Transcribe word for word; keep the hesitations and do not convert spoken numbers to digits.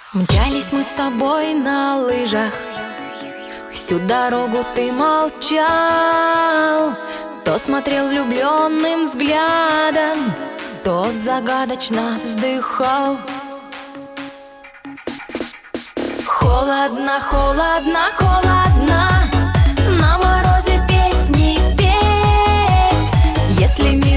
Мчались мы с тобой на лыжах, всю дорогу ты молчал, то смотрел влюбленным взглядом, то загадочно вздыхал. Холодно, холодно, холодно, на морозе песни петь, если